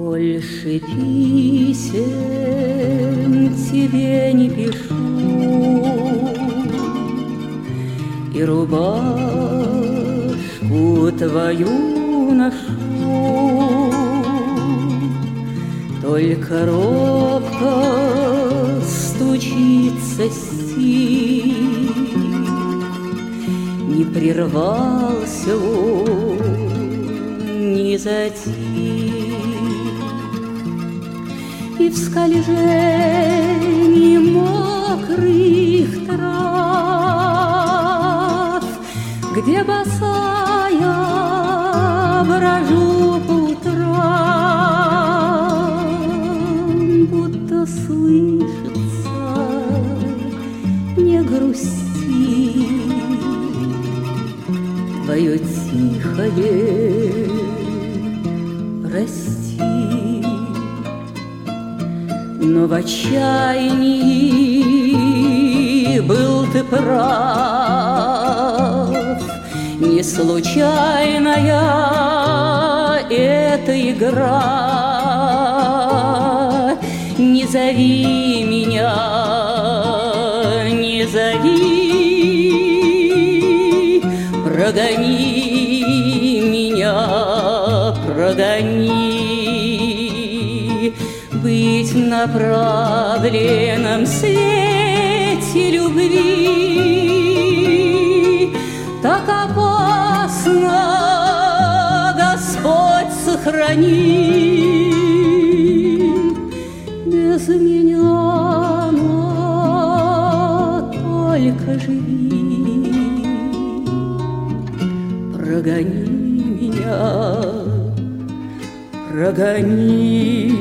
Больше писем тебе не пишу, и рубашку твою ношу, только робко стучится стих, не прервался он, не затих. И в скольжении мокрых трав, где босая брожу по утрам, будто слышится: не грусти, твое тихое прости. Но в отчаянии был ты прав, не случайная эта игра. Не зови меня, не зови, прогони меня, прогони. Быть на направленном свете любви так опасно, Господь сохрани. Без меня только живи, прогони меня, прогони.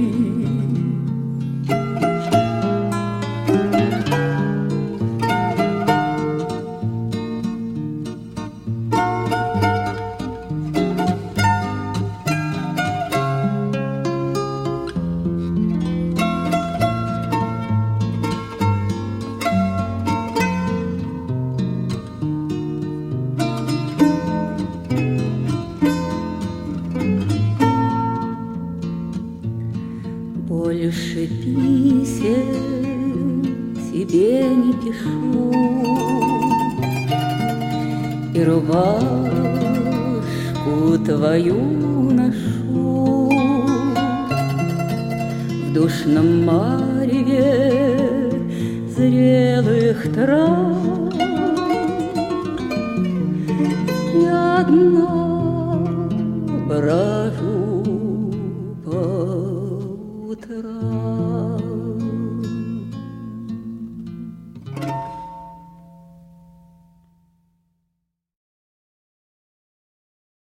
Больше писем тебе не пишу, и рубашку твою ношу. В душном мареве зрелых трав я одна брожу.